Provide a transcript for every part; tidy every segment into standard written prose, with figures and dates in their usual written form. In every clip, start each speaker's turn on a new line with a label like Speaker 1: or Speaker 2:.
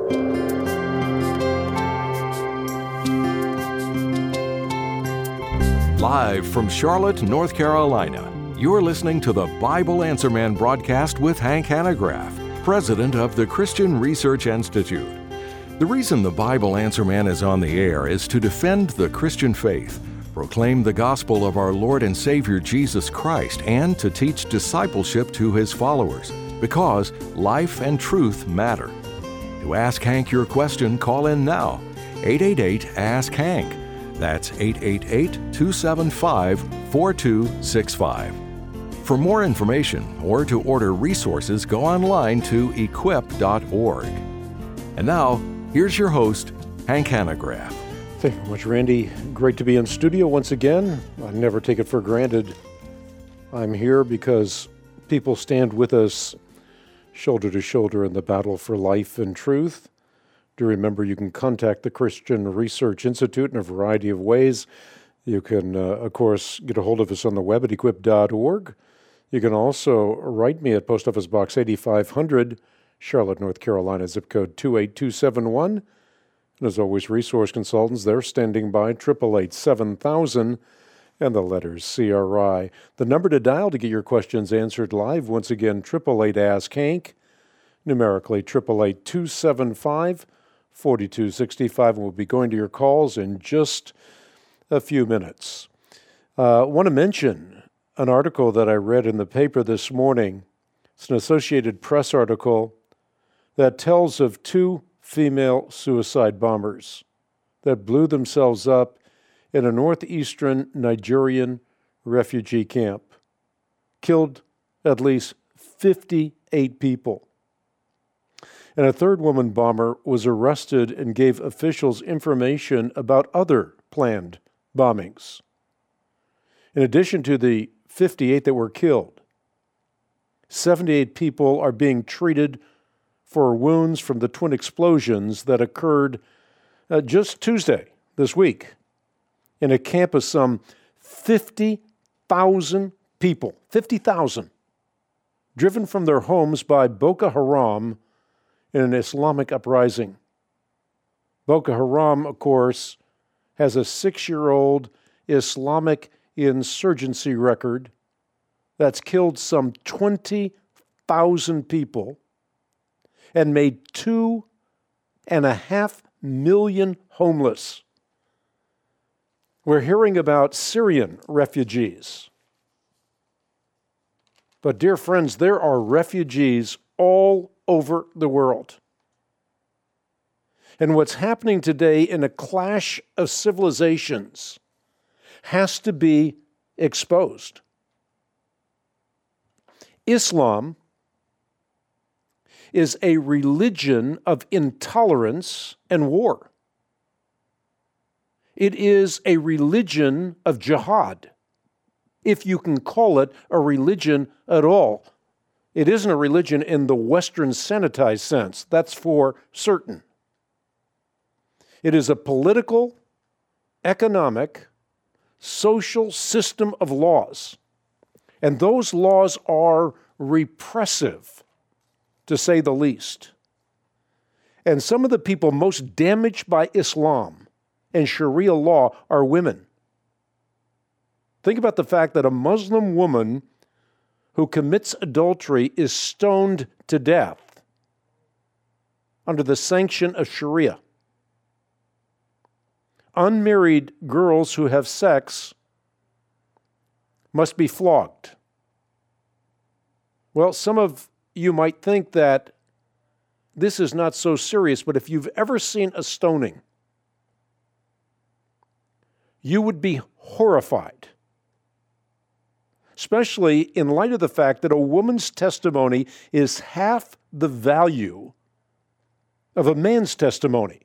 Speaker 1: Live from Charlotte, North Carolina, you're listening to the Bible Answer Man broadcast with Hank Hanegraaff, president of the Christian Research Institute. The reason the Bible Answer Man is on the air is to defend the Christian faith, proclaim the gospel of our Lord and Savior Jesus Christ, and to teach discipleship to His followers, because life and truth matter. To ask Hank your question, call in now. 888-ASK-HANK. That's 888-275-4265. For more information or to order resources, go online to equip.org. And now, here's your host, Hank Hanegraaff.
Speaker 2: Thank you very much, Randy. Great to be in studio once again. I never take it for granted. I'm here because people stand with us shoulder to shoulder in the battle for life and truth. Do remember you can contact the Christian Research Institute in a variety of ways. You can, of course, get a hold of us on the web at equip.org. You can also write me at Post Office Box 8500, Charlotte, North Carolina, zip code 28271. And as always, resource consultants, they're standing by, 888-7000, and the letters CRI. The number to dial to get your questions answered live, once again, 888-ASK-HANK, numerically 888-275-4265, and we'll be going to your calls in just a few minutes. I want to mention an article that I read in the paper this morning. It's an Associated Press article that tells of two female suicide bombers that blew themselves up in a northeastern Nigerian refugee camp, killed at least 58 people. And a third woman bomber was arrested and gave officials information about other planned bombings. In addition to the 58 that were killed, 78 people are being treated for wounds from the twin explosions that occurred just Tuesday this week in a camp of some 50,000 people, 50,000, driven from their homes by Boko Haram in an Islamic uprising. Boko Haram, of course, has a 6-year-old Islamic insurgency record that's killed some 20,000 people and made 2.5 million homeless. We're hearing about Syrian refugees. But dear friends, there are refugees all over the world. And what's happening today in a clash of civilizations has to be exposed. Islam is a religion of intolerance and war. It is a religion of jihad, if you can call it a religion at all. It isn't a religion in the Western sanitized sense, that's for certain. It is a political, economic, social system of laws. And those laws are repressive, to say the least. And some of the people most damaged by Islam and Sharia law are women. Think about the fact that a Muslim woman who commits adultery is stoned to death under the sanction of Sharia. Unmarried girls who have sex must be flogged. Well, some of you might think that this is not so serious, but if you've ever seen a stoning, you would be horrified, especially in light of the fact that a woman's testimony is half the value of a man's testimony.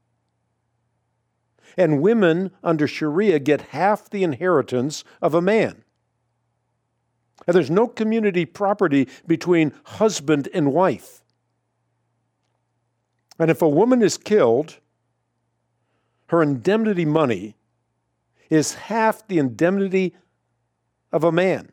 Speaker 2: And women under Sharia get half the inheritance of a man. And there's no community property between husband and wife. And if a woman is killed, her indemnity money is half the indemnity of a man.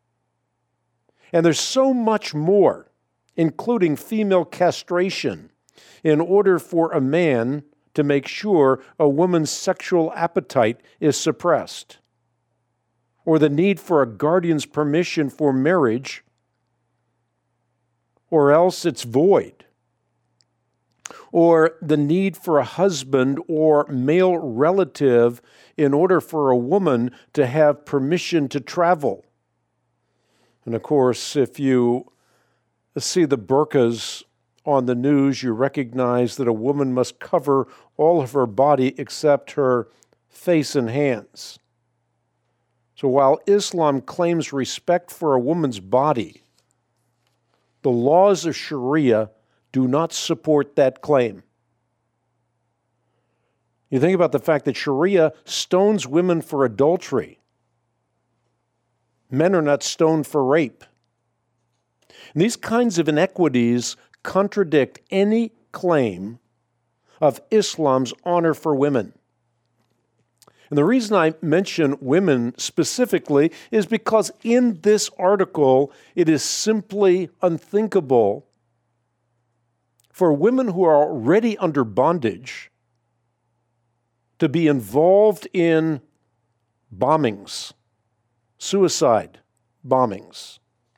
Speaker 2: And there's so much more, including female castration in order for a man to make sure a woman's sexual appetite is suppressed, or the need for a guardian's permission for marriage, or else it's void, or the need for a husband or male relative in order for a woman to have permission to travel. And of course, if you see the burqas on the news, you recognize that a woman must cover all of her body except her face and hands. So while Islam claims respect for a woman's body, the laws of Sharia do not support that claim. You think about the fact that Sharia stones women for adultery. Men are not stoned for rape. And these kinds of inequities contradict any claim of Islam's honor for women. And the reason I mention women specifically is because in this article, it is simply unthinkable for women who are already under bondage to be involved in bombings, suicide bombings.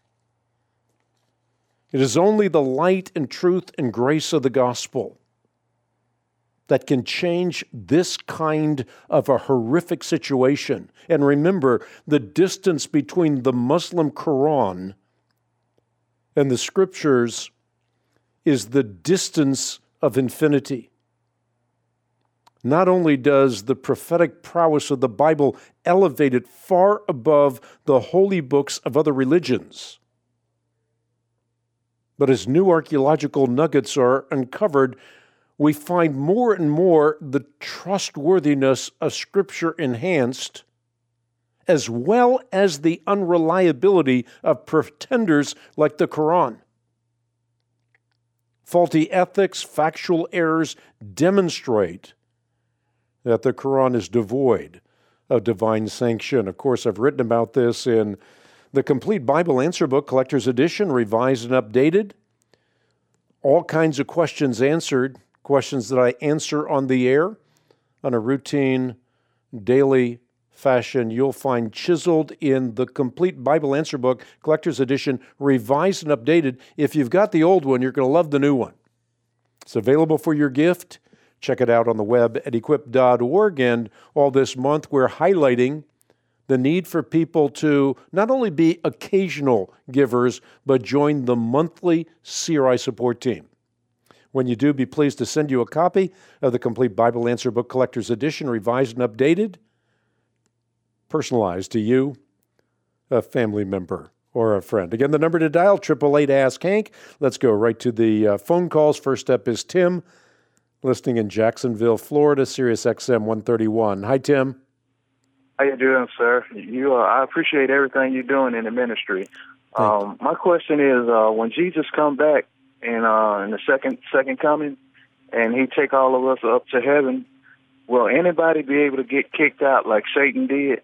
Speaker 2: It is only the light and truth and grace of the gospel that can change this kind of a horrific situation. And remember, the distance between the Muslim Quran and the Scriptures is the distance of infinity. Not only does the prophetic prowess of the Bible elevate it far above the holy books of other religions, but as new archaeological nuggets are uncovered, we find more and more the trustworthiness of Scripture enhanced, as well as the unreliability of pretenders like the Quran. Faulty ethics, factual errors demonstrate that the Quran is devoid of divine sanction. Of course, I've written about this in the Complete Bible Answer Book, Collector's Edition, revised and updated. All kinds of questions answered, questions that I answer on the air on a routine, daily fashion. You'll find chiseled in the Complete Bible Answer Book, Collector's Edition, revised and updated. If you've got the old one, you're going to love the new one. It's available for your gift. Check it out on the web at equip.org. And all this month, we're highlighting the need for people to not only be occasional givers, but join the monthly CRI support team. When you do, be pleased to send you a copy of the Complete Bible Answer Book Collector's Edition, revised and updated, personalized to you, a family member, or a friend. Again, the number to dial, 888-ASK-HANK. Let's go right to the phone calls. First up is Tim, listening in Jacksonville, Florida, Sirius XM 131. Hi, Tim.
Speaker 3: How you doing, sir? I appreciate everything you're doing in the ministry. My question is, when Jesus come back in the second coming, and he take all of us up to heaven, will anybody be able to get kicked out like Satan did?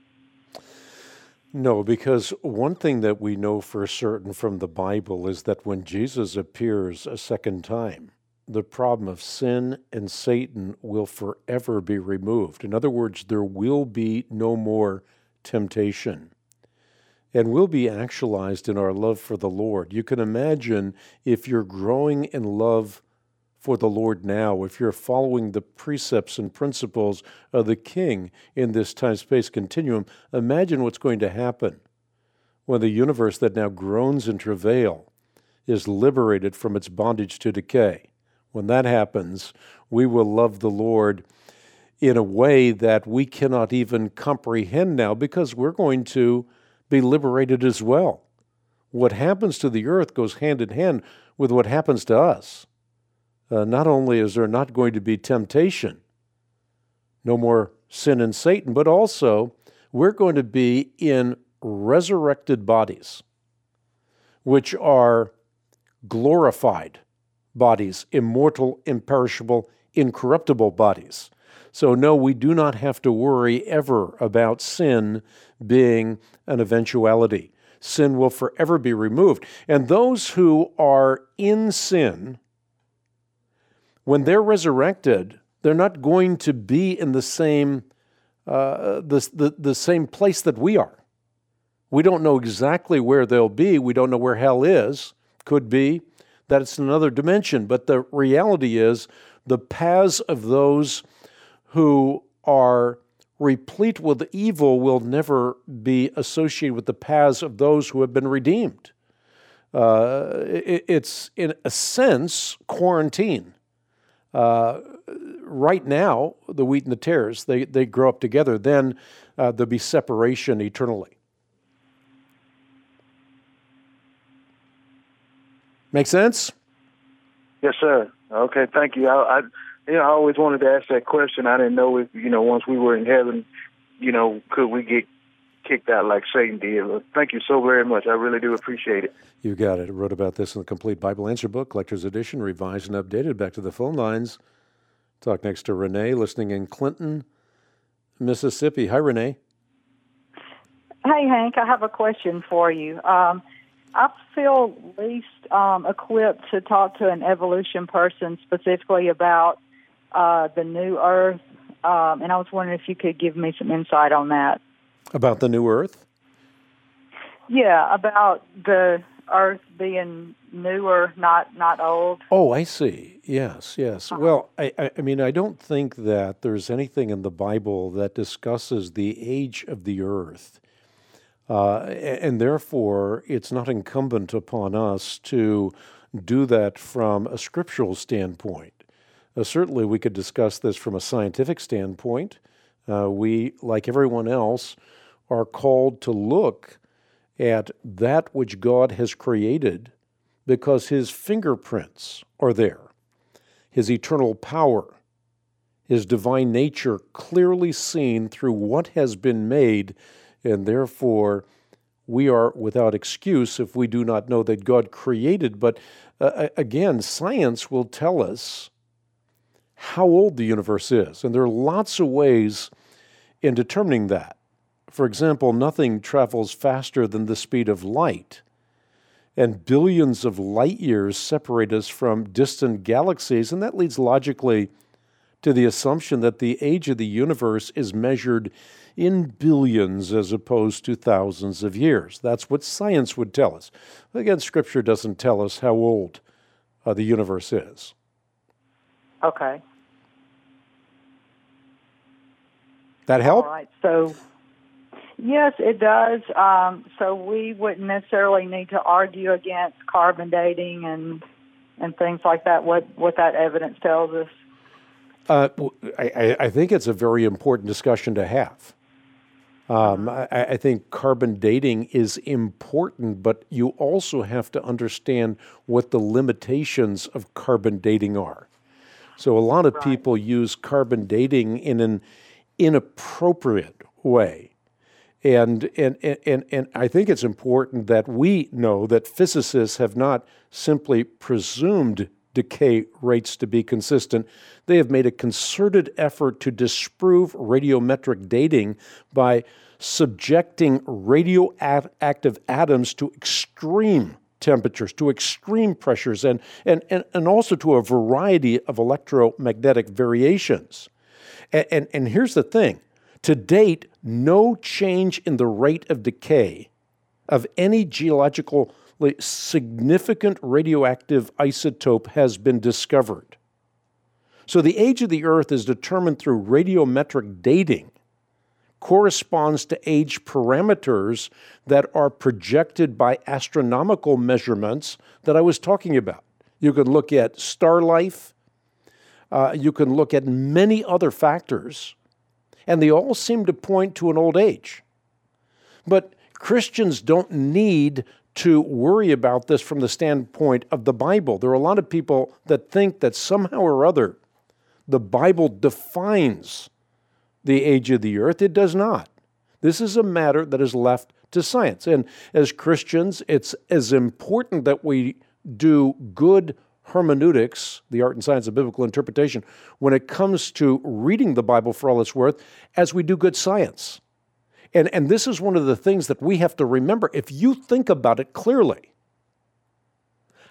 Speaker 2: No, because one thing that we know for certain from the Bible is that when Jesus appears a second time, the problem of sin and Satan will forever be removed. In other words, there will be no more temptation. And we'll be actualized in our love for the Lord. You can imagine if you're growing in love for the Lord now, if you're following the precepts and principles of the King in this time-space continuum, imagine what's going to happen when the universe that now groans in travail is liberated from its bondage to decay. When that happens, we will love the Lord in a way that we cannot even comprehend now, because we're going to be liberated as well. What happens to the earth goes hand in hand with what happens to us. Not only is there not going to be temptation, no more sin and Satan, but also we're going to be in resurrected bodies, which are glorified bodies, immortal, imperishable, incorruptible bodies. So no, we do not have to worry ever about sin being an eventuality. Sin will forever be removed. And those who are in sin when they're resurrected, they're not going to be in the same the same place that we are. We don't know exactly where they'll be. We don't know where hell is. Could be that it's another dimension. But the reality is the paths of those who are replete with evil will never be associated with the paths of those who have been redeemed. It's, in a sense, quarantine. Right now, the wheat and the tares, they grow up together. Then there'll be separation eternally. Make sense?
Speaker 3: Yes, sir. Okay, thank you. I always wanted to ask that question. I didn't know if, once we were in heaven, could we get kicked out like Satan did? Well, thank you so very much. I really do appreciate it.
Speaker 2: You got it. I wrote about this in the Complete Bible Answer Book, Collector's Edition, revised and updated. Back to the phone lines. Talk next to Renee, listening in Clinton, Mississippi. Hi, Renee.
Speaker 4: Hey, Hank, I have a question for you. I feel least equipped to talk to an evolution person specifically about the new Earth, and I was wondering if you could give me some insight on that.
Speaker 2: About the new Earth?
Speaker 4: Yeah, about the Earth being newer, not old.
Speaker 2: Oh, I see. Yes. Well, I mean, I don't think that there's anything in the Bible that discusses the age of the Earth. And therefore, it's not incumbent upon us to do that from a scriptural standpoint. Certainly, we could discuss this from a scientific standpoint. We, like everyone else, are called to look at that which God has created because His fingerprints are there. His eternal power, His divine nature clearly seen through what has been made, and therefore we are without excuse if we do not know that God created. But again, science will tell us how old the universe is, and there are lots of ways in determining that. For example, nothing travels faster than the speed of light, and billions of light years separate us from distant galaxies, and that leads logically to the assumption that the age of the universe is measured in billions as opposed to thousands of years. That's what science would tell us. Again, Scripture doesn't tell us how old the universe is.
Speaker 4: Okay.
Speaker 2: That help?
Speaker 4: All right. So, yes, it does. So we wouldn't necessarily need to argue against carbon dating and things like that, what that evidence tells us.
Speaker 2: I think it's a very important discussion to have. I think carbon dating is important, but you also have to understand what the limitations of carbon dating are. So a lot of people use carbon dating in an inappropriate way. And I think it's important that we know that physicists have not simply presumed decay rates to be consistent. They have made a concerted effort to disprove radiometric dating by subjecting radioactive atoms to extreme temperatures, to extreme pressures, and also to a variety of electromagnetic variations. And here's the thing. To date, no change in the rate of decay of any geologically significant radioactive isotope has been discovered. So the age of the Earth is determined through radiometric dating, corresponds to age parameters that are projected by astronomical measurements that I was talking about. You can look at star life, you can look at many other factors, and they all seem to point to an old age. But Christians don't need to worry about this from the standpoint of the Bible. There are a lot of people that think that somehow or other the Bible defines the age of the earth. It does not. This is a matter that is left to science. And as Christians, it's as important that we do good hermeneutics, the art and science of biblical interpretation, when it comes to reading the Bible for all it's worth, as we do good science. And this is one of the things that we have to remember. If you think about it clearly,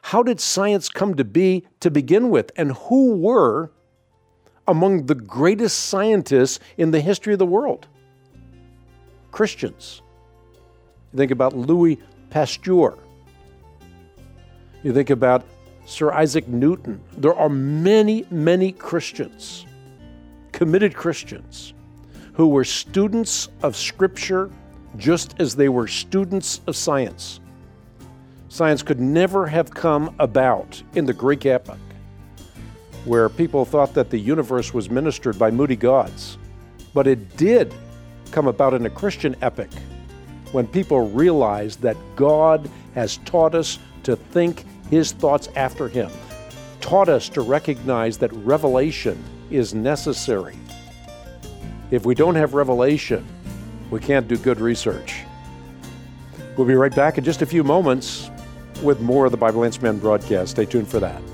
Speaker 2: How did science come to be to begin with? And who were among the greatest scientists in the history of the world? Christians. You think about Louis Pasteur. You think about Sir Isaac Newton. There are many, many Christians, committed Christians, who were students of Scripture just as they were students of science. Science could never have come about in the Greek epoch, where people thought that the universe was ministered by moody gods. But it did come about in a Christian epoch, when people realized that God has taught us to think His thoughts after Him, taught us to recognize that revelation is necessary. If we don't have revelation, we can't do good research. We'll be right back in just a few moments with more of the Bible Answer Man broadcast. Stay tuned for that.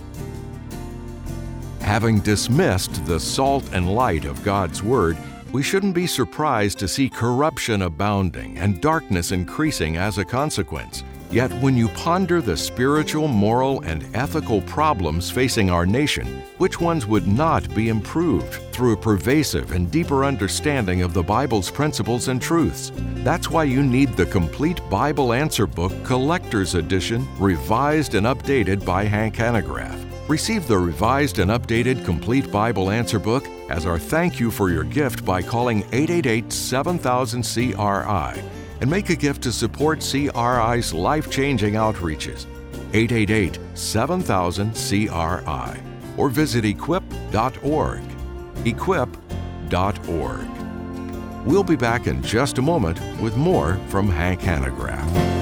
Speaker 1: Having dismissed the salt and light of God's Word, we shouldn't be surprised to see corruption abounding and darkness increasing as a consequence. Yet when you ponder the spiritual, moral, and ethical problems facing our nation, which ones would not be improved through a pervasive and deeper understanding of the Bible's principles and truths? That's why you need the Complete Bible Answer Book Collector's Edition, revised and updated by Hank Hanegraaff. Receive the revised and updated Complete Bible Answer Book as our thank you for your gift by calling 888-7000-CRI and make a gift to support CRI's life-changing outreaches. 888-7000-CRI or visit equip.org. Equip.org. We'll be back in just a moment with more from Hank Hanegraaff.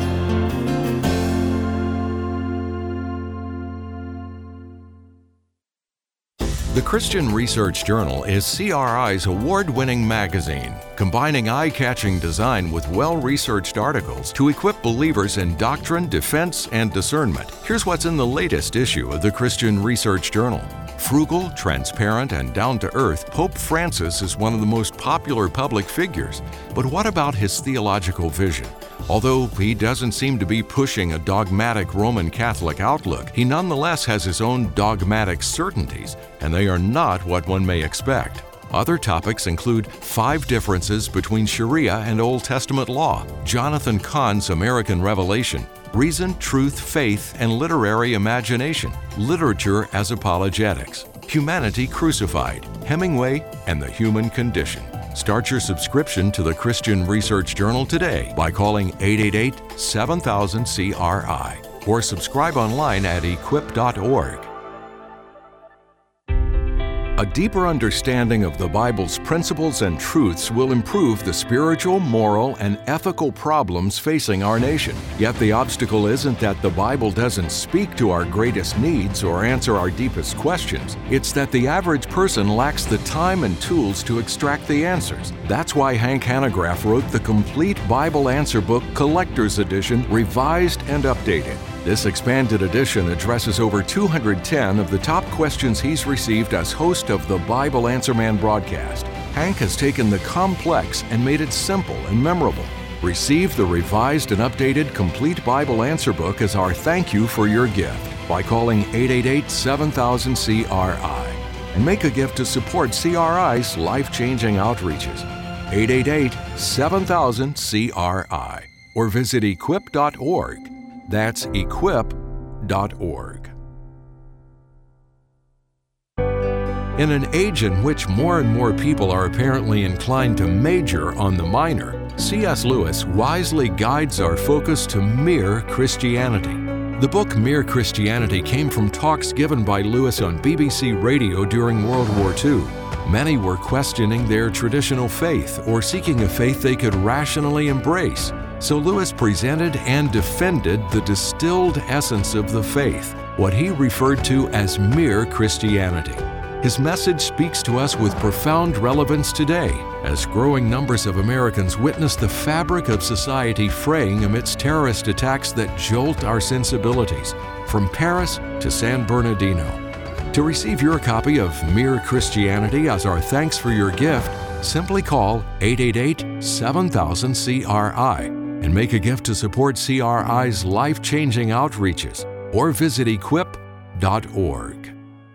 Speaker 1: The Christian Research Journal is CRI's award-winning magazine, combining eye-catching design with well-researched articles to equip believers in doctrine, defense, and discernment. Here's what's in the latest issue of the Christian Research Journal. Frugal, transparent, and down-to-earth, Pope Francis is one of the most popular public figures. But what about his theological vision? Although he doesn't seem to be pushing a dogmatic Roman Catholic outlook, he nonetheless has his own dogmatic certainties, and they are not what one may expect. Other topics include 5 differences between Sharia and Old Testament law, Jonathan Cahn's American Revelation, reason, truth, faith, and literary imagination, literature as apologetics, humanity crucified, Hemingway, and the human condition. Start your subscription to the Christian Research Journal today by calling 888-7000-CRI or subscribe online at equip.org. A deeper understanding of the Bible's principles and truths will improve the spiritual, moral, and ethical problems facing our nation. Yet the obstacle isn't that the Bible doesn't speak to our greatest needs or answer our deepest questions. It's that the average person lacks the time and tools to extract the answers. That's why Hank Hanegraaff wrote the Complete Bible Answer Book Collector's Edition, revised and updated. This expanded edition addresses over 210 of the top questions he's received as host of the Bible Answer Man broadcast. Hank has taken the complex and made it simple and memorable. Receive the revised and updated Complete Bible Answer Book as our thank you for your gift by calling 888-7000-CRI and make a gift to support CRI's life-changing outreaches. 888-7000-CRI or visit equip.org. That's equip.org. In an age in which more and more people are apparently inclined to major on the minor, C.S. Lewis wisely guides our focus to mere Christianity. The book Mere Christianity came from talks given by Lewis on BBC Radio during World War II. Many were questioning their traditional faith or seeking a faith they could rationally embrace. So Lewis presented and defended the distilled essence of the faith, what he referred to as mere Christianity. His message speaks to us with profound relevance today, as growing numbers of Americans witness the fabric of society fraying amidst terrorist attacks that jolt our sensibilities, from Paris to San Bernardino. To receive your copy of Mere Christianity as our thanks for your gift, simply call 888-7000-CRI and make a gift to support CRI's life-changing outreaches. or visit equip.org.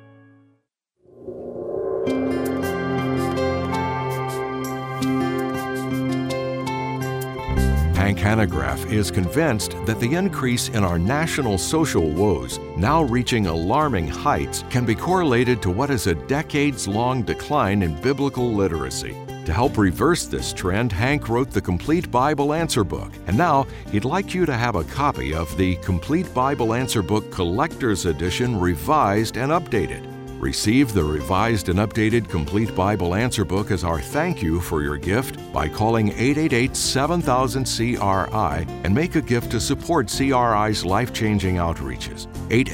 Speaker 1: Hank Hanegraaff is convinced that the increase in our national social woes, now reaching alarming heights, can be correlated to what is a decades-long decline in biblical literacy. To help reverse this trend, Hank wrote the Complete Bible Answer Book, and now he'd like you to have a copy of the Complete Bible Answer Book Collector's Edition, revised and updated. Receive the revised and updated Complete Bible Answer Book as our thank you for your gift by calling 888-7000-CRI and make a gift to support CRI's life-changing outreaches.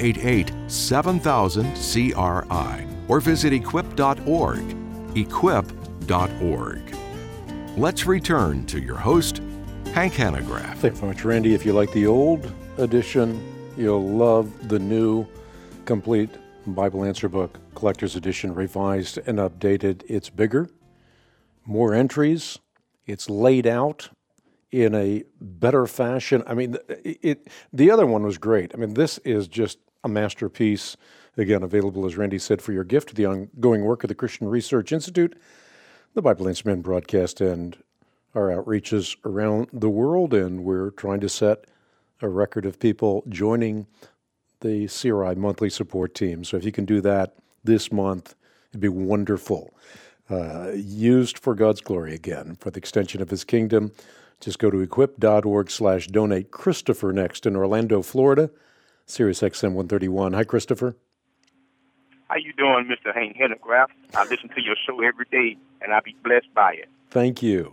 Speaker 1: 888-7000-CRI or visit equip.org. Equip.org. Let's return to your host, Hank Hanegraaff.
Speaker 2: Thanks so much, Randy. If you like the old edition, you'll love the new Complete Bible Answer Book, Collector's Edition, revised and updated. It's bigger, more entries. It's laid out in a better fashion. I mean, the other one was great. I mean, this is just a masterpiece. Again, available, as Randy said, for your gift to the ongoing work of the Christian Research Institute, the Bible Answer Man broadcast, and our outreaches around the world. And we're trying to set a record of people joining the CRI monthly support team. So if you can do that this month, it'd be wonderful. Used for God's glory again, for the extension of His kingdom. Just go to equip.org/donate. Christopher next in Orlando, Florida, Sirius XM 131. Hi, Christopher.
Speaker 5: How you doing, Mr. Hank Hanegraaff? I listen to your show every day, and I be blessed by it.
Speaker 2: Thank you.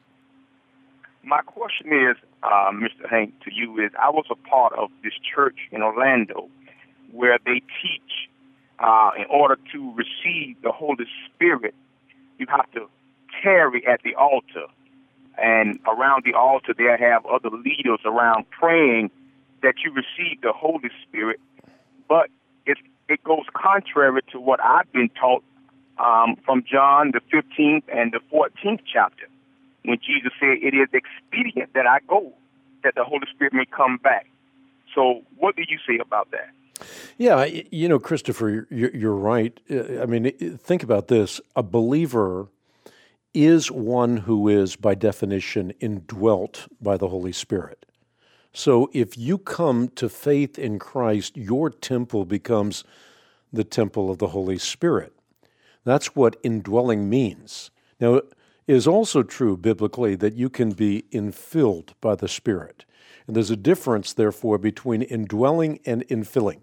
Speaker 5: My question is, Mr. Hank, to you is, I was a part of this church in Orlando where they teach in order to receive the Holy Spirit, you have to tarry at the altar. And around the altar, they have other leaders around praying that you receive the Holy Spirit. But it goes contrary to what I've been taught from John, the 15th and the 14th chapter, when Jesus said, it is expedient that I go, that the Holy Spirit may come back. So what do you say about that?
Speaker 2: Yeah, you know, Christopher, you're right. I mean, think about this. A believer is one who is, by definition, indwelt by the Holy Spirit. So if you come to faith in Christ, your temple becomes the temple of the Holy Spirit. That's what indwelling means. Now, it is also true biblically that you can be infilled by the Spirit. And there's a difference, therefore, between indwelling and infilling.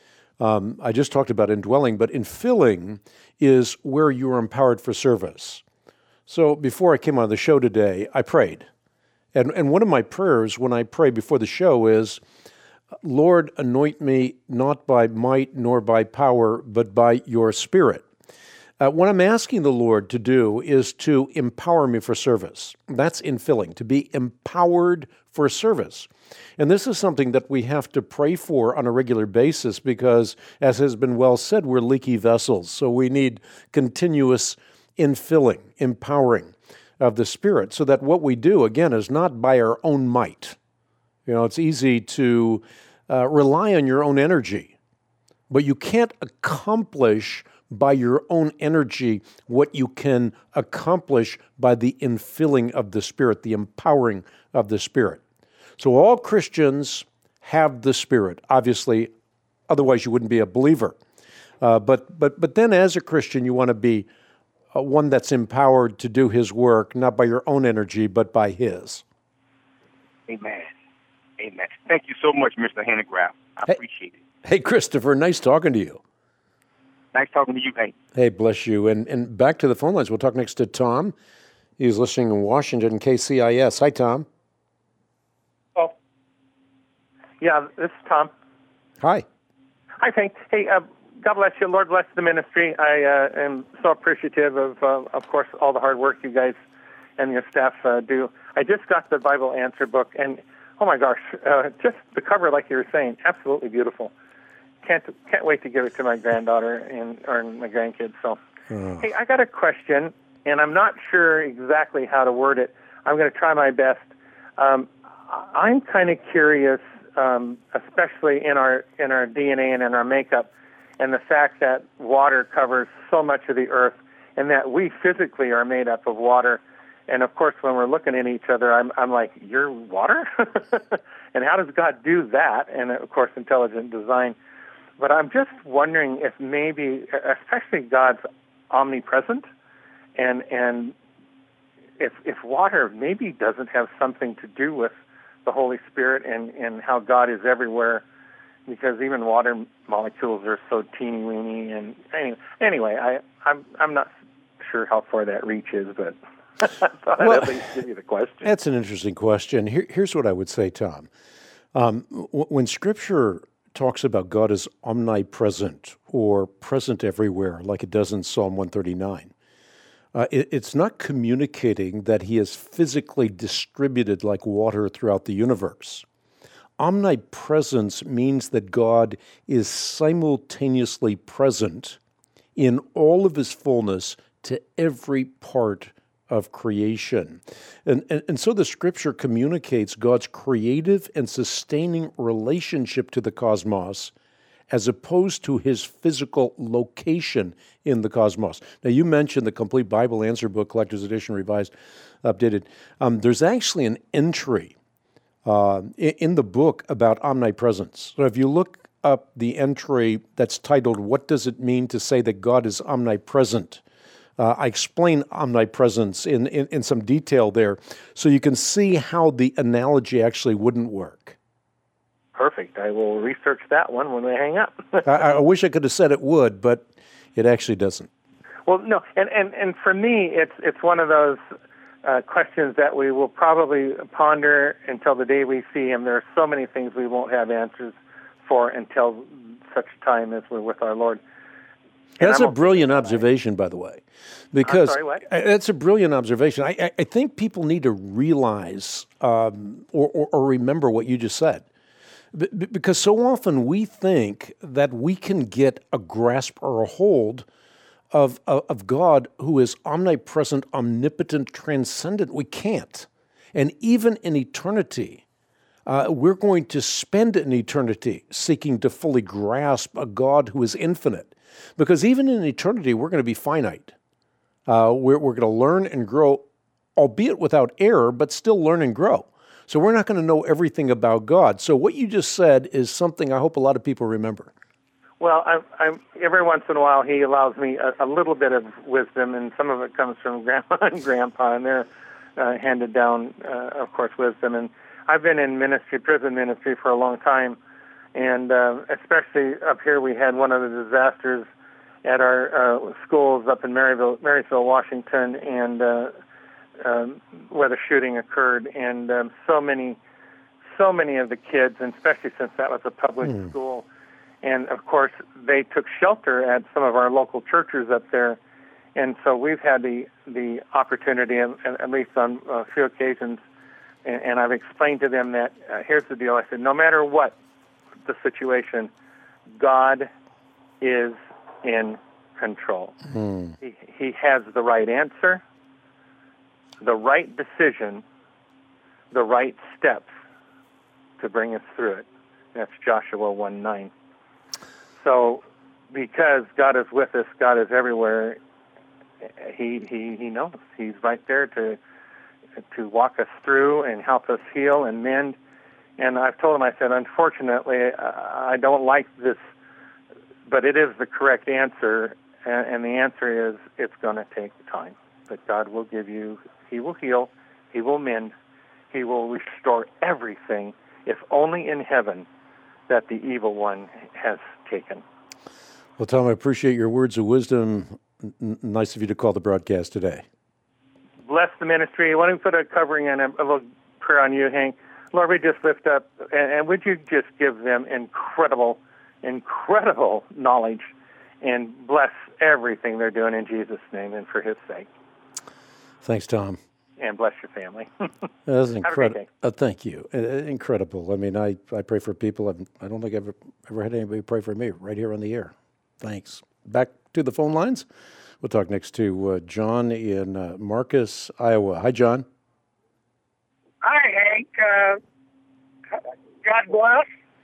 Speaker 2: I just talked about indwelling, but infilling is where you are empowered for service. So before I came on the show today, I prayed. And one of my prayers when I pray before the show is, Lord, anoint me not by might nor by power, but by your Spirit. What I'm asking the Lord to do is to empower me for service. That's infilling, to be empowered for service. And this is something that we have to pray for on a regular basis because, as has been well said, we're leaky vessels. So we need continuous infilling, empowering of the Spirit, so that what we do, again, is not by our own might. You know, it's easy to rely on your own energy, but you can't accomplish by your own energy what you can accomplish by the infilling of the Spirit, the empowering of the Spirit. So all Christians have the Spirit, obviously, otherwise you wouldn't be a believer. But then as a Christian, you want to be one that's empowered to do His work, not by your own energy, but by His.
Speaker 5: Amen. Amen. Thank you so much, Mr. Hanegraaff. I appreciate it.
Speaker 2: Hey, Christopher, nice talking to you.
Speaker 5: Nice talking to you, Hank.
Speaker 2: Hey, bless you. And back to the phone lines. We'll talk next to Tom. He's listening in Washington, KCIS. Hi, Tom.
Speaker 6: Oh, yeah, this is Tom.
Speaker 2: Hi.
Speaker 6: Hi, Hank. Hey, God bless you. Lord bless the ministry. I am so appreciative of course, all the hard work you guys and your staff do. I just got the Bible Answer book, and oh my gosh, just the cover, like you were saying, absolutely beautiful. Can't wait to give it to my granddaughter or my grandkids. So, Hey, I got a question, and I'm not sure exactly how to word it. I'm going to try my best. I'm kind of curious especially in our DNA and in our makeup, and the fact that water covers so much of the earth, and that we physically are made up of water. And of course, when we're looking at each other, I'm like, you're water? And how does God do that? And of course, intelligent design. But I'm just wondering if maybe, especially God's omnipresent, and if water maybe doesn't have something to do with the Holy Spirit and how God is everywhere, because even water molecules are so teeny weeny. And anyway, I'm not sure how far that reaches, but I thought I'd at least give you the question.
Speaker 2: That's an interesting question. Here's what I would say, Tom. When Scripture talks about God as omnipresent or present everywhere, like it does in Psalm 139, it's not communicating that he is physically distributed like water throughout the universe. Omnipresence means that God is simultaneously present in all of his fullness to every part of creation. And so the Scripture communicates God's creative and sustaining relationship to the cosmos as opposed to his physical location in the cosmos. Now, you mentioned the Complete Bible Answer Book, Collector's Edition, Revised, Updated. There's actually an entry in the book about omnipresence. So if you look up the entry that's titled, "What Does It Mean to Say That God is Omnipresent?" I explain omnipresence in some detail there, so you can see how the analogy actually wouldn't work.
Speaker 6: Perfect. I will research that one when we hang up.
Speaker 2: I wish I could have said it would, but it actually doesn't.
Speaker 6: Well, no, and for me, it's one of those questions that we will probably ponder until the day we see him. There are so many things we won't have answers for until such time as we're with our Lord.
Speaker 2: That's a brilliant observation, by the way, because
Speaker 6: I'm sorry, what?
Speaker 2: That's a brilliant observation. I think people need to realize or remember what you just said, because so often we think that we can get a grasp or a hold of God who is omnipresent, omnipotent, transcendent. We can't. And even in eternity, we're going to spend an eternity seeking to fully grasp a God who is infinite. Because even in eternity, we're going to be finite. We're going to learn and grow, albeit without error, but still learn and grow. So we're not going to know everything about God. So what you just said is something I hope a lot of people remember.
Speaker 6: Well, I'm every once in a while he allows me a little bit of wisdom, and some of it comes from Grandma and Grandpa, and they're handed down, of course, wisdom. And I've been in ministry, prison ministry, for a long time. And especially up here, we had one of the disasters at our schools up in Marysville, Washington, and where the shooting occurred. And so many of the kids, and especially since that was a public school, and of course they took shelter at some of our local churches up there. And so we've had the opportunity, at least on a few occasions, and I've explained to them that here's the deal. I said, no matter what the situation, God is in control. He has the right answer, the right decision, the right steps to bring us through it. That's Joshua 1:9. So because God is with us, God is everywhere, he knows. He's right there to walk us through and help us heal and mend. And I've told him, I said, unfortunately, I don't like this, but it is the correct answer. And the answer is it's going to take time. But God will give you, he will heal, he will mend, he will restore everything, if only in heaven, that the evil one has taken.
Speaker 2: Well, Tom, I appreciate your words of wisdom. Nice of you to call the broadcast today. Bless
Speaker 6: the ministry. Why don't we put a covering and a little prayer on you, Hank? Lord, we just lift up, and would you just give them incredible knowledge and bless everything they're doing in Jesus' name and for his sake.
Speaker 2: Thanks, Tom.
Speaker 6: And bless your family.
Speaker 2: That's incredible. Thank you. Incredible. I mean, I pray for people. I don't think I've ever had anybody pray for me right here on the air. Thanks. Back to the phone lines. We'll talk next to John in Marcus, Iowa. Hi, John.
Speaker 7: Hi, Hank. God bless.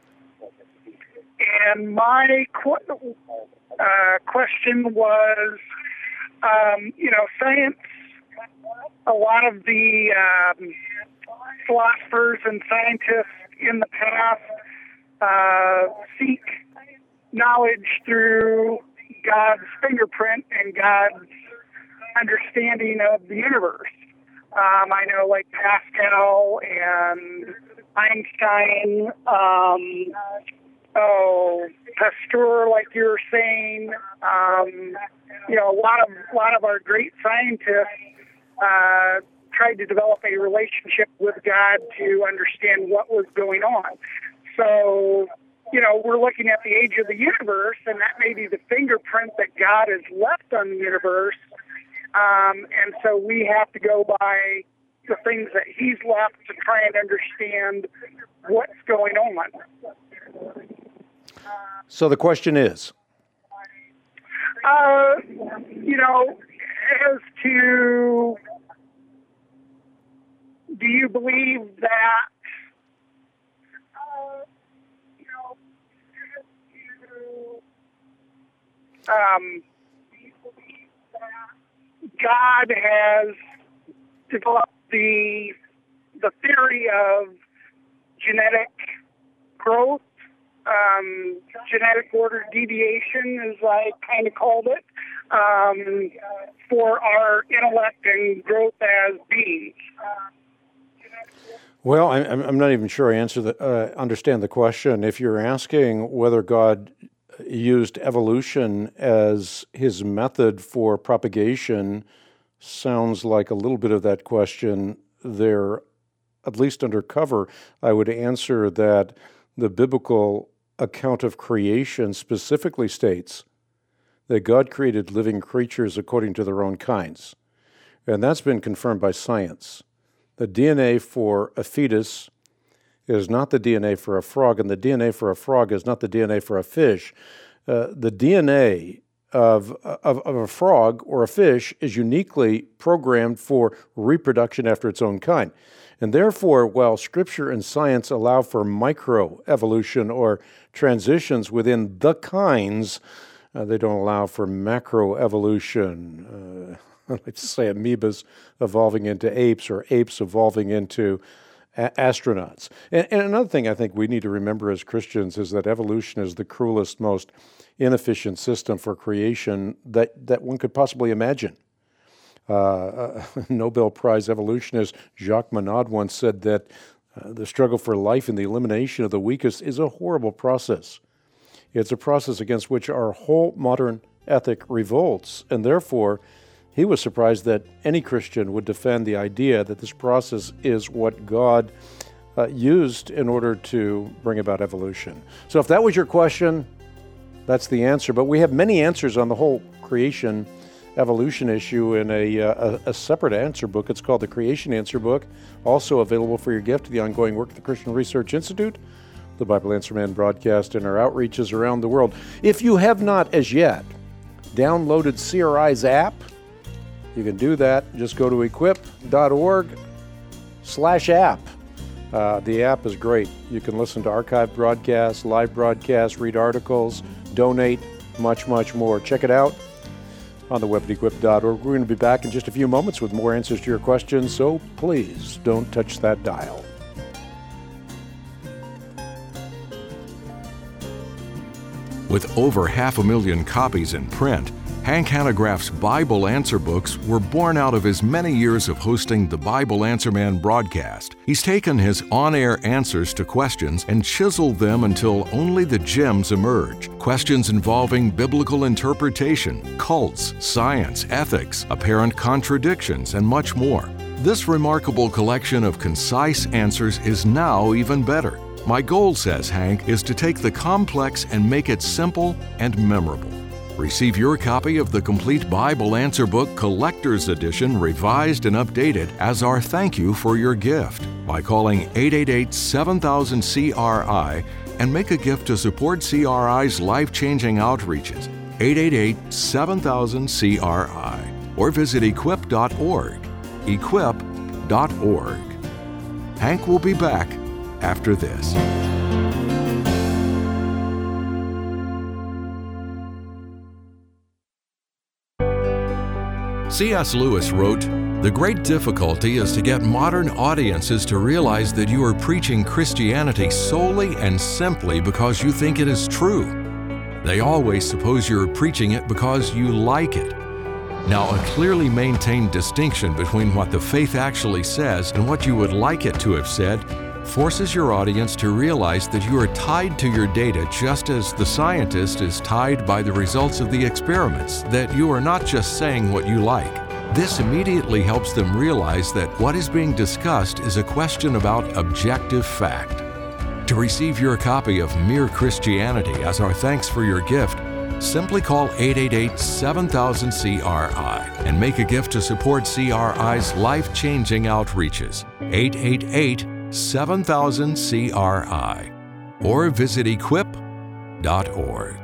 Speaker 7: And my question was, science, a lot of the philosophers and scientists in the past seek knowledge through God's fingerprint and God's understanding of the universe. I know, like Pascal and Einstein, Pasteur, like you were saying, a lot of our great scientists tried to develop a relationship with God to understand what was going on. So, we're looking at the age of the universe, and that may be the fingerprint that God has left on the universe. And so we have to go by the things that he's left to try and understand what's going on.
Speaker 2: So the question is?
Speaker 7: As to, do you believe that God has developed the theory of genetic growth, genetic order deviation, as I kind of called it, for our intellect and growth as beings?
Speaker 2: Well, I'm not even sure I understand the question. If you're asking whether God used evolution as his method for propagation, sounds like a little bit of that question there, at least undercover. I would answer that the biblical account of creation specifically states that God created living creatures according to their own kinds. And that's been confirmed by science. The DNA for a fetus is not the DNA for a frog, and the DNA for a frog is not the DNA for a fish. The DNA of a frog or a fish is uniquely programmed for reproduction after its own kind. And therefore, while Scripture and science allow for microevolution or transitions within the kinds, they don't allow for macroevolution. I like to say amoebas evolving into apes or apes evolving into astronauts. And another thing I think we need to remember as Christians is that evolution is the cruelest, most inefficient system for creation that one could possibly imagine. Nobel Prize evolutionist Jacques Monod once said that the struggle for life and the elimination of the weakest is a horrible process. It's a process against which our whole modern ethic revolts, and therefore he was surprised that any Christian would defend the idea that this process is what God used in order to bring about evolution. So if that was your question, that's the answer. But we have many answers on the whole creation evolution issue in a separate answer book. It's called the Creation Answer Book, also available for your gift to the ongoing work of the Christian Research Institute, the Bible Answer Man broadcast, and our outreaches around the world. If you have not as yet downloaded CRI's app, you can do that. Just go to equip.org/app. The app is great. You can listen to archived broadcasts, live broadcasts, read articles, donate, much, much more. Check it out on the web at equip.org. We're going to be back in just a few moments with more answers to your questions, so please don't touch that dial.
Speaker 1: With over 500,000 copies in print, Hank Hanegraaff's Bible Answer Books were born out of his many years of hosting the Bible Answer Man broadcast. He's taken his on-air answers to questions and chiseled them until only the gems emerge. Questions involving biblical interpretation, cults, science, ethics, apparent contradictions, and much more. This remarkable collection of concise answers is now even better. My goal, says Hank, is to take the complex and make it simple and memorable. Receive your copy of the complete Bible Answer Book Collector's Edition, revised and updated, as our thank you for your gift by calling 888-7000-CRI and make a gift to support CRI's life-changing outreaches. 888-7000-CRI or visit equip.org. Equip.org. Hank will be back after this. C.S. Lewis wrote, "The great difficulty is to get modern audiences to realize that you are preaching Christianity solely and simply because you think it is true. They always suppose you're preaching it because you like it." Now, a clearly maintained distinction between what the faith actually says and what you would like it to have said forces your audience to realize that you are tied to your data just as the scientist is tied by the results of the experiments, that you are not just saying what you like. This immediately helps them realize that what is being discussed is a question about objective fact. To receive your copy of Mere Christianity as our thanks for your gift, simply call 888-7000-CRI and make a gift to support CRI's life-changing outreaches. 888-7000-CRI, or visit equip.org.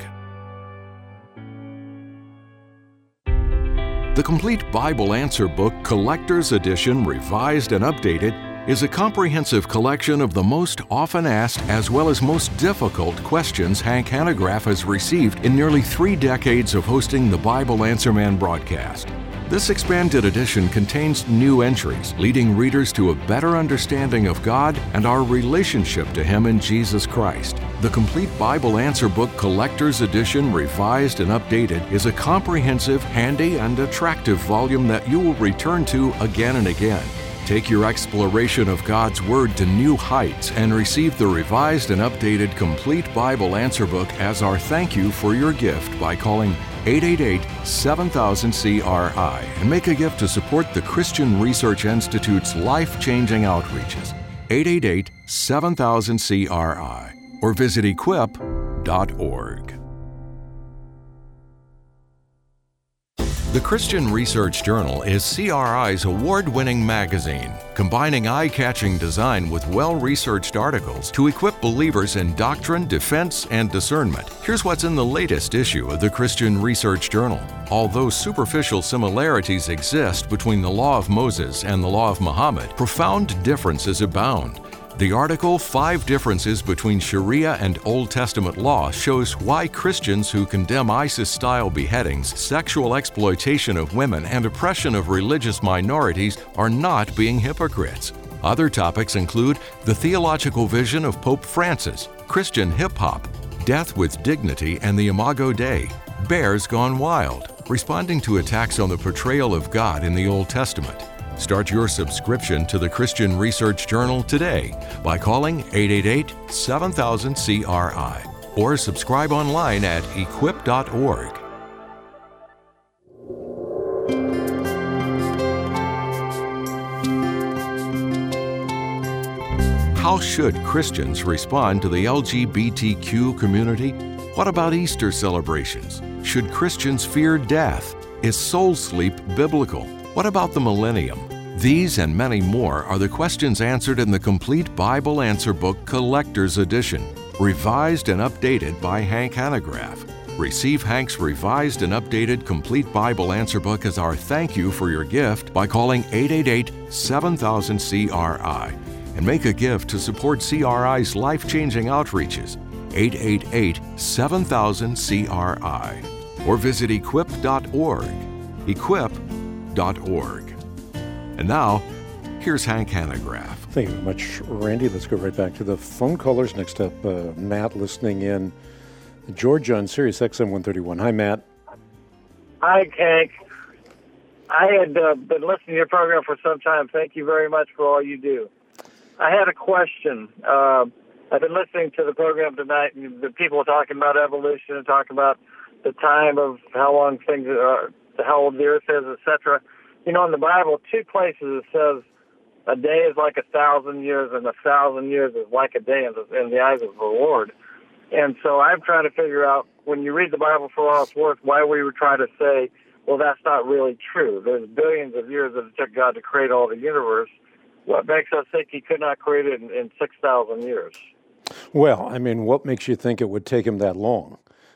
Speaker 1: The Complete Bible Answer Book Collector's Edition, revised and updated, is a comprehensive collection of the most often asked as well as most difficult questions Hank Hanegraaff has received in nearly 3 decades of hosting the Bible Answer Man broadcast. This expanded edition contains new entries, leading readers to a better understanding of God and our relationship to Him in Jesus Christ. The Complete Bible Answer Book Collector's Edition, revised and updated, is a comprehensive, handy, and attractive volume that you will return to again and again. Take your exploration of God's Word to new heights and receive the revised and updated Complete Bible Answer Book as our thank you for your gift by calling 888-7000-CRI and make a gift to support the Christian Research Institute's life-changing outreaches. 888-7000-CRI, or visit equip.org. The Christian Research Journal is CRI's award-winning magazine, combining eye-catching design with well-researched articles to equip believers in doctrine, defense, and discernment. Here's what's in the latest issue of the Christian Research Journal. Although superficial similarities exist between the Law of Moses and the Law of Muhammad, profound differences abound. The article, 5 Differences Between Sharia and Old Testament Law, shows why Christians who condemn ISIS-style beheadings, sexual exploitation of women, and oppression of religious minorities are not being hypocrites. Other topics include the theological vision of Pope Francis, Christian hip-hop, death with dignity and the Imago Dei, bears gone wild, responding to attacks on the portrayal of God in the Old Testament. Start your subscription to the Christian Research Journal today by calling 888-7000-CRI or subscribe online at equip.org. How should Christians respond to the LGBTQ community? What about Easter celebrations? Should Christians fear death? Is soul sleep biblical? What about the millennium? These and many more are the questions answered in the Complete Bible Answer Book Collector's Edition, revised and updated by Hank Hanegraaff. Receive Hank's revised and updated Complete Bible Answer Book as our thank you for your gift by calling 888-7000-CRI and make a gift to support CRI's life-changing outreaches, 888-7000-CRI, or visit equip.org, equip.org. And now, here's Hank Hanegraaff.
Speaker 2: Thank you very much, Randy. Let's go right back to the phone callers. Next up, Matt listening in Georgia on Sirius XM 131. Hi, Matt.
Speaker 8: Hi, Hank. I had been listening to your program for some time. Thank you very much for all you do. I had a question. I've been listening to the program tonight, and the people are talking about evolution and talking about the time of how long things are, how old the earth is, etc. You know, in the Bible, 2 places it says a day is like 1,000 years and 1,000 years is like a day in the eyes of the Lord. And so I'm trying to figure out, when you read the Bible for all it's worth, why we would try to say, well, that's not really true. There's billions of years that it took God to create all the universe. What makes us think He could not create it in 6,000 years?
Speaker 2: Well, I mean, what makes you think it would take Him that long?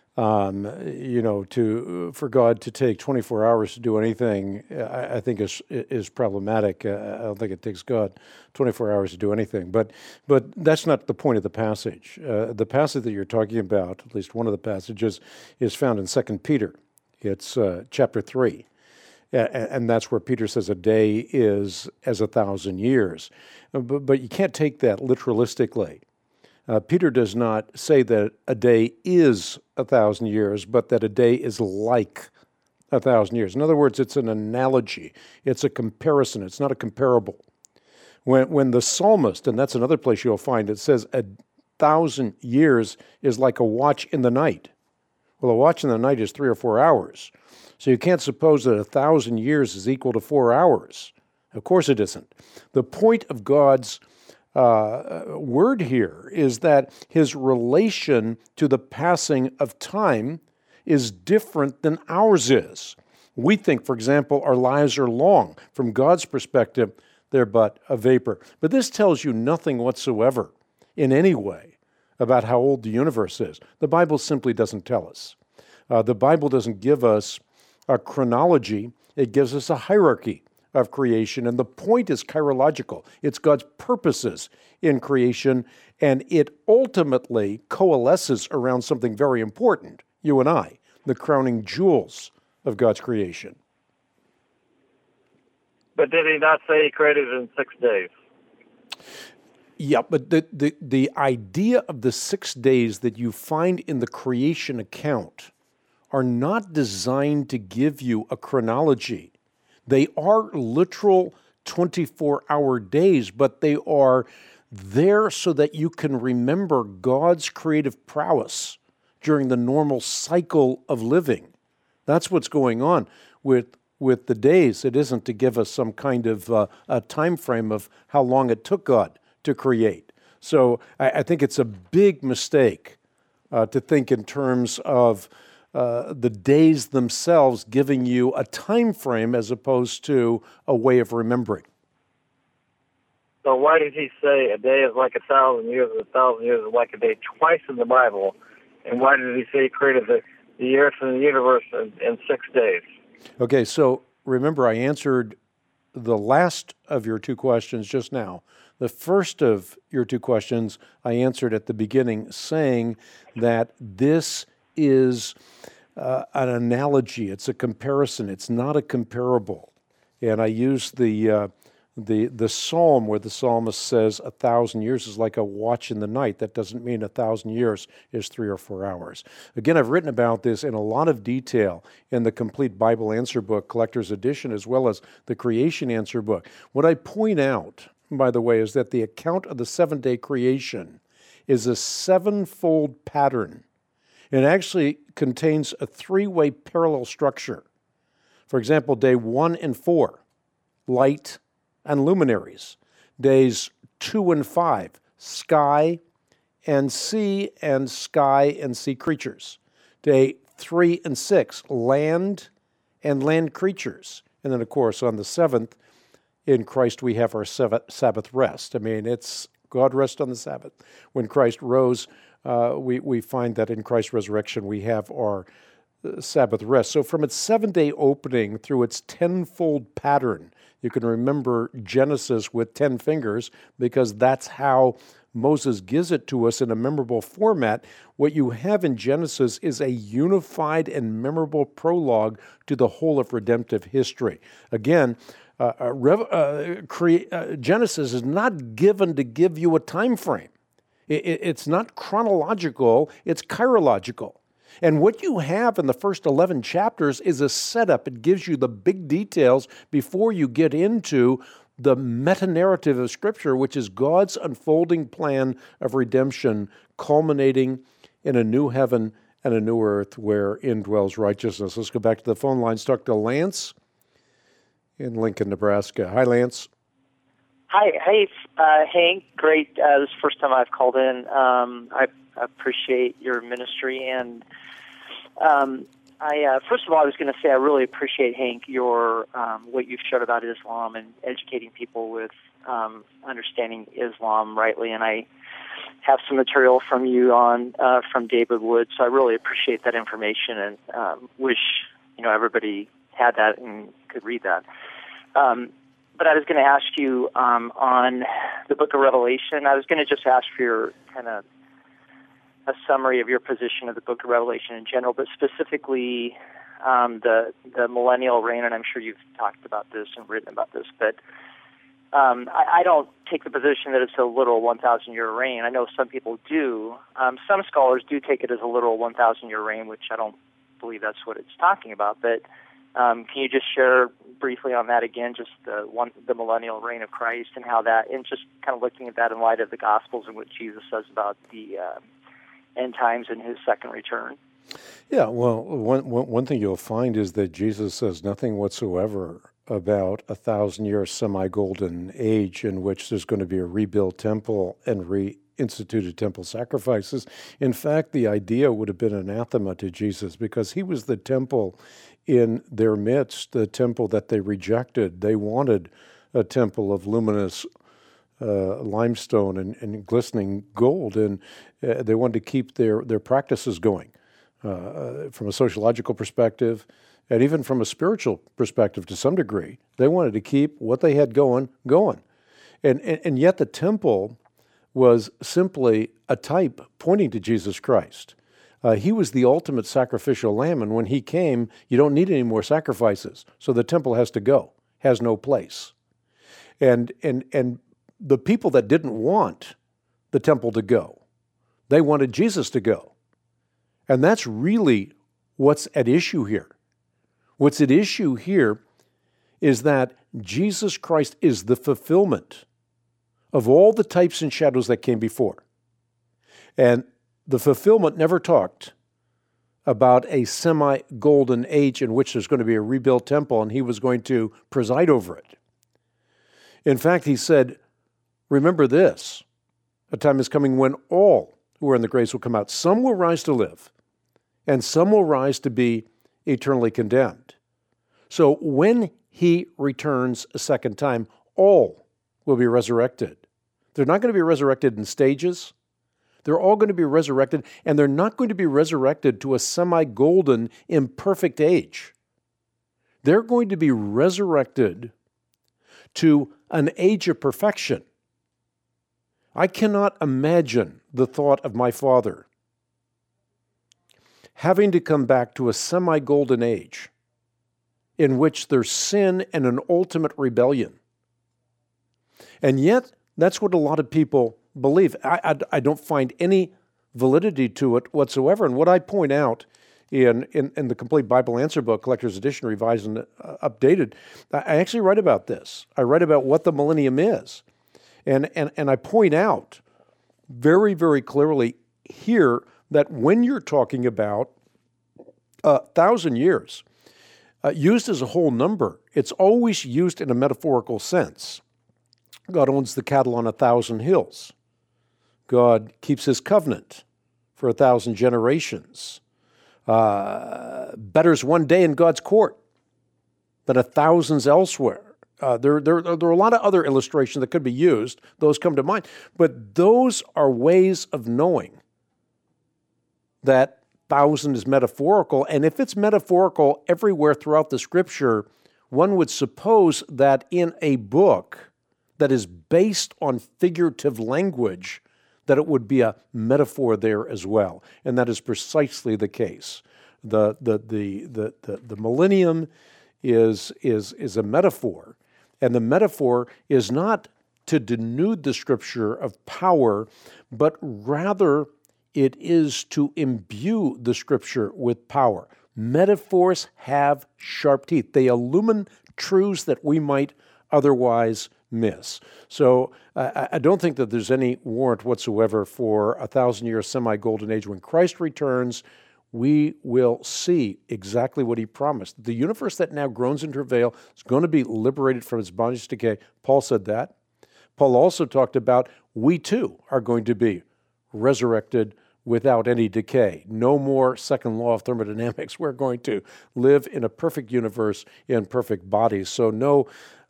Speaker 2: For God to take 24 hours to do anything, I think is problematic. I don't think it takes God 24 hours to do anything. But that's not the point of the passage. The passage that you're talking about, at least one of the passages, is found in 2 Peter. It's chapter 3. And that's where Peter says a day is as 1,000 years. But you can't take that literalistically. Peter does not say that a day is 1,000 years, but that a day is like 1,000 years. In other words, it's an analogy. It's a comparison. It's not a comparable. When the psalmist, and that's another place you'll find, it says 1,000 years is like a watch in the night. Well, a watch in the night is 3 or 4 hours. So you can't suppose that 1,000 years is equal to 4 hours. Of course it isn't. The point of God's word here is that his relation to the passing of time is different than ours is. We think, for example, our lives are long. From God's perspective, they're but a vapor. But this tells you nothing whatsoever in any way about how old the universe is. The Bible simply doesn't tell us. The Bible doesn't give us a chronology. It gives us a hierarchy of creation, and the point is chirological. It's God's purposes in creation, and it ultimately coalesces around something very important, you and I, the crowning jewels of God's creation.
Speaker 8: But did he not say he created it in 6 days?
Speaker 2: Yeah, but the idea of the 6 days that you find in the creation account are not designed to give you a chronology. They are literal 24-hour days, but they are there so that you can remember God's creative prowess during the normal cycle of living. That's what's going on with the days. It isn't to give us some kind of a time frame of how long it took God to create. So I think it's a big mistake to think in terms of the days themselves giving you a time frame as opposed to a way of remembering.
Speaker 8: So why did he say a day is like 1,000 years, and 1,000 years is like a day twice in the Bible? And why did he say he created the earth and the universe in 6 days?
Speaker 2: Okay, so remember I answered the last of your two questions just now. The first of your two questions I answered at the beginning, saying that this is an analogy. It's a comparison. It's not a comparable. And I used the psalm where the psalmist says 1,000 years is like a watch in the night. That doesn't mean 1,000 years is 3 or 4 hours. Again, I've written about this in a lot of detail in the Complete Bible Answer Book, Collector's Edition, as well as the Creation Answer Book. What I point out, by the way, is that the account of the 7-day creation is a 7-fold pattern. It actually contains a 3-way parallel structure. For example, day 1 and 4, light and luminaries. Days 2 and 5, sky and sea creatures. Day 3 and 6, land and land creatures. And then, of course, on the 7th, in Christ we have our Sabbath rest. I mean, it's God rest on the Sabbath. When Christ rose, we find that in Christ's resurrection we have our Sabbath rest. So from its 7-day opening through its 10-fold pattern, you can remember Genesis with 10 fingers because that's how Moses gives it to us in a memorable format. What you have in Genesis is a unified and memorable prologue to the whole of redemptive history. Again, Genesis is not given to give you a time frame. It's not chronological, it's chirological. And what you have in the first 11 chapters is a setup. It gives you the big details before you get into the meta-narrative of Scripture, which is God's unfolding plan of redemption, culminating in a new heaven and a new earth wherein dwells righteousness. Let's go back to the phone lines. Talk to Lance in Lincoln, Nebraska. Hi, Lance.
Speaker 9: Hi, hey, Hank. Great. This is the first time I've called in. I appreciate your ministry, and first of all, I was going to say I really appreciate, Hank, your what you've shared about Islam and educating people with understanding Islam rightly. And I have some material from you on from David Wood, so I really appreciate that information, and wish everybody had that and could read that. But I was going to ask you on the Book of Revelation. I was going to just ask for your kind of a summary of your position of the Book of Revelation in general, but specifically the millennial reign, and I'm sure you've talked about this and written about this, but I don't take the position that it's a literal 1,000-year reign. I know some people do. Some scholars do take it as a literal 1,000-year reign, which I don't believe that's what it's talking about. But can you just share briefly on that again, just the millennial reign of Christ and how that, and just kind of looking at that in light of the Gospels and what Jesus says about the end times and his second return?
Speaker 2: Yeah, well, one thing you'll find is that Jesus says nothing whatsoever about 1,000-year semi-golden age in which there's going to be a rebuilt temple and reinstituted temple sacrifices. In fact, the idea would have been anathema to Jesus because he was the temple in their midst, the temple that they rejected. They wanted a temple of luminous limestone and glistening gold, and they wanted to keep their practices going from a sociological perspective. And even from a spiritual perspective, to some degree, they wanted to keep what they had going. And yet the temple was simply a type pointing to Jesus Christ. He was the ultimate sacrificial lamb, and when he came, you don't need any more sacrifices. So the temple has to go, has no place. And the people that didn't want the temple to go, they wanted Jesus to go. And that's really what's at issue here. What's at issue here is that Jesus Christ is the fulfillment of all the types and shadows that came before. And the fulfillment never talked about a semi-golden age in which there's going to be a rebuilt temple and he was going to preside over it. In fact, he said, remember this, a time is coming when all who are in the graves will come out. Some will rise to live, and some will rise to be eternally condemned. So when he returns a second time, all will be resurrected. They're not going to be resurrected in stages. They're all going to be resurrected, and they're not going to be resurrected to a semi-golden, imperfect age. They're going to be resurrected to an age of perfection. I cannot imagine the thought of my Father having to come back to a semi-golden age in which there's sin and an ultimate rebellion. And yet, that's what a lot of people believe. I don't find any validity to it whatsoever. And what I point out in the Complete Bible Answer Book, Collector's Edition, revised and updated, I actually write about this. I write about what the millennium is. And I point out very, very clearly here that when you're talking about 1,000 years, used as a whole number, it's always used in a metaphorical sense. God owns the cattle on 1,000 hills. God keeps his covenant for 1,000 generations. Better's one day in God's court than 1,000s elsewhere. There are a lot of other illustrations that could be used. Those come to mind. But those are ways of knowing that 1,000 is metaphorical. And if it's metaphorical everywhere throughout the Scripture, one would suppose that in a book that is based on figurative language, that it would be a metaphor there as well. And that is precisely the case. The millennium is a metaphor. And the metaphor is not to denude the Scripture of power, but rather it is to imbue the Scripture with power. Metaphors have sharp teeth. They illumine truths that we might otherwise miss. So I don't think that there's any warrant whatsoever for a 1,000-year semi-golden age. When Christ returns, we will see exactly what he promised. The universe that now groans in travail is going to be liberated from its bondage to decay. Paul said that. Paul also talked about we too are going to be resurrected without any decay. No more second law of thermodynamics. We're going to live in a perfect universe in perfect bodies. So no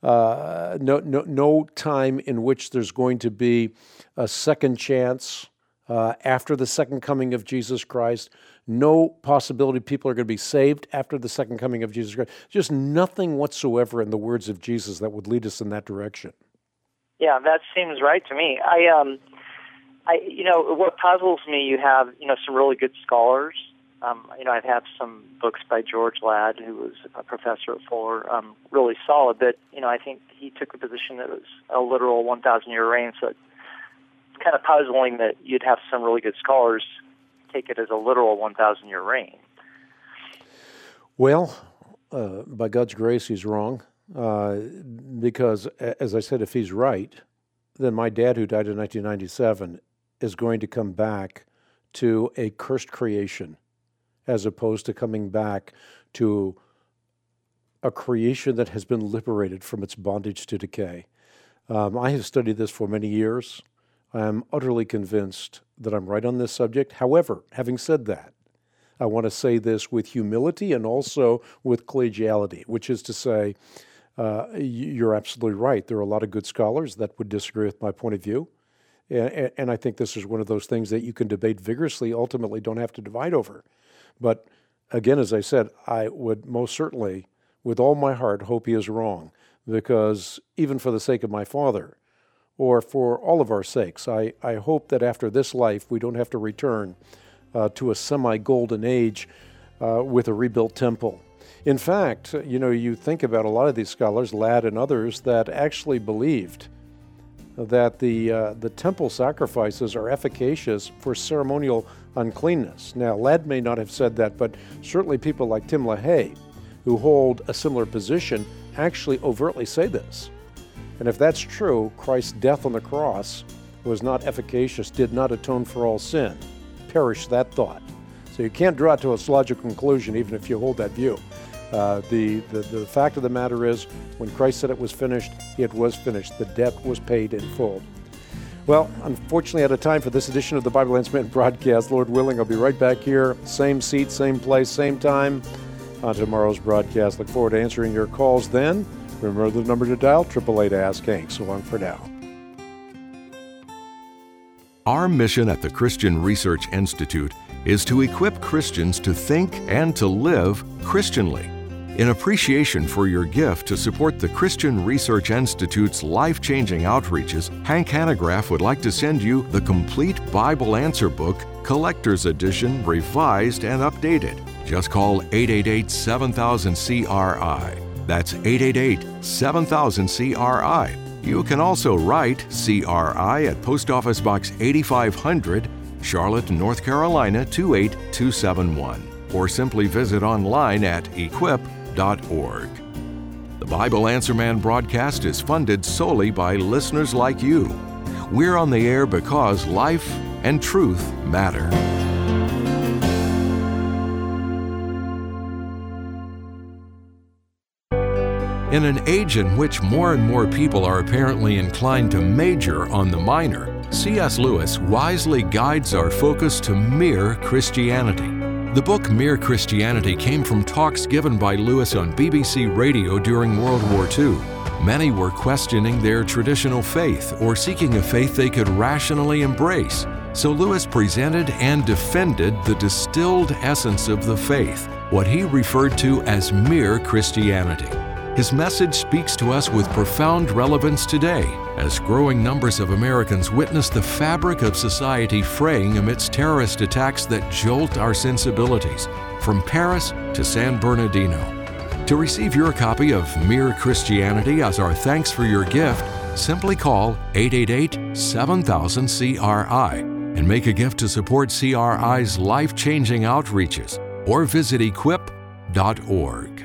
Speaker 2: time in which there's going to be a second chance after the second coming of Jesus Christ. No possibility people are going to be saved after the second coming of Jesus Christ. Just nothing whatsoever in the words of Jesus that would lead us in that direction.
Speaker 9: Yeah, that seems right to me. I what puzzles me, you have, some really good scholars I have some books by George Ladd, who was a professor at Fuller, really solid, but, I think he took a position that was a literal 1,000-year reign, so it's kind of puzzling that you'd have some really good scholars take it as a literal 1,000-year reign.
Speaker 2: Well, by God's grace, he's wrong, because, as I said, if he's right, then my dad, who died in 1997, is going to come back to a cursed creation, as opposed to coming back to a creation that has been liberated from its bondage to decay. I have studied this for many years. I am utterly convinced that I'm right on this subject. However, having said that, I want to say this with humility and also with collegiality, which is to say, you're absolutely right. There are a lot of good scholars that would disagree with my point of view. And I think this is one of those things that you can debate vigorously, ultimately don't have to divide over. But again, as I said, I would most certainly, with all my heart, hope he is wrong, because even for the sake of my father, or for all of our sakes, I hope that after this life we don't have to return to a semi-golden age with a rebuilt temple. In fact, you think about a lot of these scholars, Ladd and others, that actually believed that the temple sacrifices are efficacious for ceremonial uncleanness. Now, Ladd may not have said that, but certainly people like Tim LaHaye, who hold a similar position, actually overtly say this. And if that's true, Christ's death on the cross was not efficacious, did not atone for all sin. Perish that thought. So you can't draw it to a logical conclusion, even if you hold that view. The fact of the matter is, when Christ said it was finished, it was finished. The debt was paid in full. Well, unfortunately, out of time for this edition of the Bible Answer Man broadcast. Lord willing, I'll be right back here, same seat, same place, same time, on tomorrow's broadcast. Look forward to answering your calls then. Remember the number to dial, 888-ASK-HANK. So long for now.
Speaker 1: Our mission at the Christian Research Institute is to equip Christians to think and to live Christianly. In appreciation for your gift to support the Christian Research Institute's life-changing outreaches, Hank Hanegraaff would like to send you the complete Bible Answer Book, Collector's Edition, revised and updated. Just call 888-7000-CRI. That's 888-7000-CRI. You can also write CRI at Post Office Box 8500, Charlotte, North Carolina 28271, or simply visit online at equip.org. The Bible Answer Man broadcast is funded solely by listeners like you. We're on the air because life and truth matter. In an age in which more and more people are apparently inclined to major on the minor, C.S. Lewis wisely guides our focus to mere Christianity. The book Mere Christianity came from talks given by Lewis on BBC Radio during World War II. Many were questioning their traditional faith or seeking a faith they could rationally embrace. So Lewis presented and defended the distilled essence of the faith, what he referred to as mere Christianity. His message speaks to us with profound relevance today, as growing numbers of Americans witness the fabric of society fraying amidst terrorist attacks that jolt our sensibilities, from Paris to San Bernardino. To receive your copy of Mere Christianity as our thanks for your gift, simply call 888-7000-CRI and make a gift to support CRI's life-changing outreaches, or visit equip.org.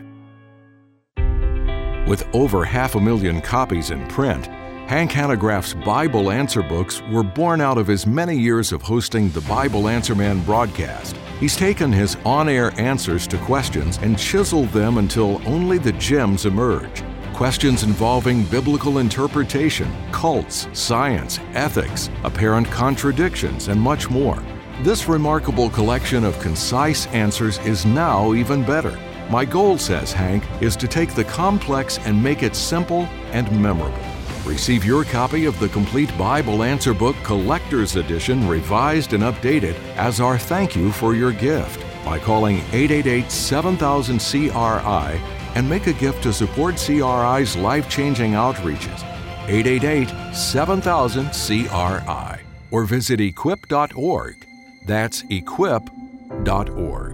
Speaker 1: With over 500,000 copies in print, Hank Hanegraaff's Bible Answer Books were born out of his many years of hosting the Bible Answer Man broadcast. He's taken his on-air answers to questions and chiseled them until only the gems emerge. Questions involving biblical interpretation, cults, science, ethics, apparent contradictions, and much more. This remarkable collection of concise answers is now even better. My goal, says Hank, is to take the complex and make it simple and memorable. Receive your copy of the complete Bible Answer Book Collector's Edition, revised and updated, as our thank you for your gift by calling 888-7000-CRI and make a gift to support CRI's life-changing outreaches. 888-7000-CRI or visit equip.org. That's equip.org.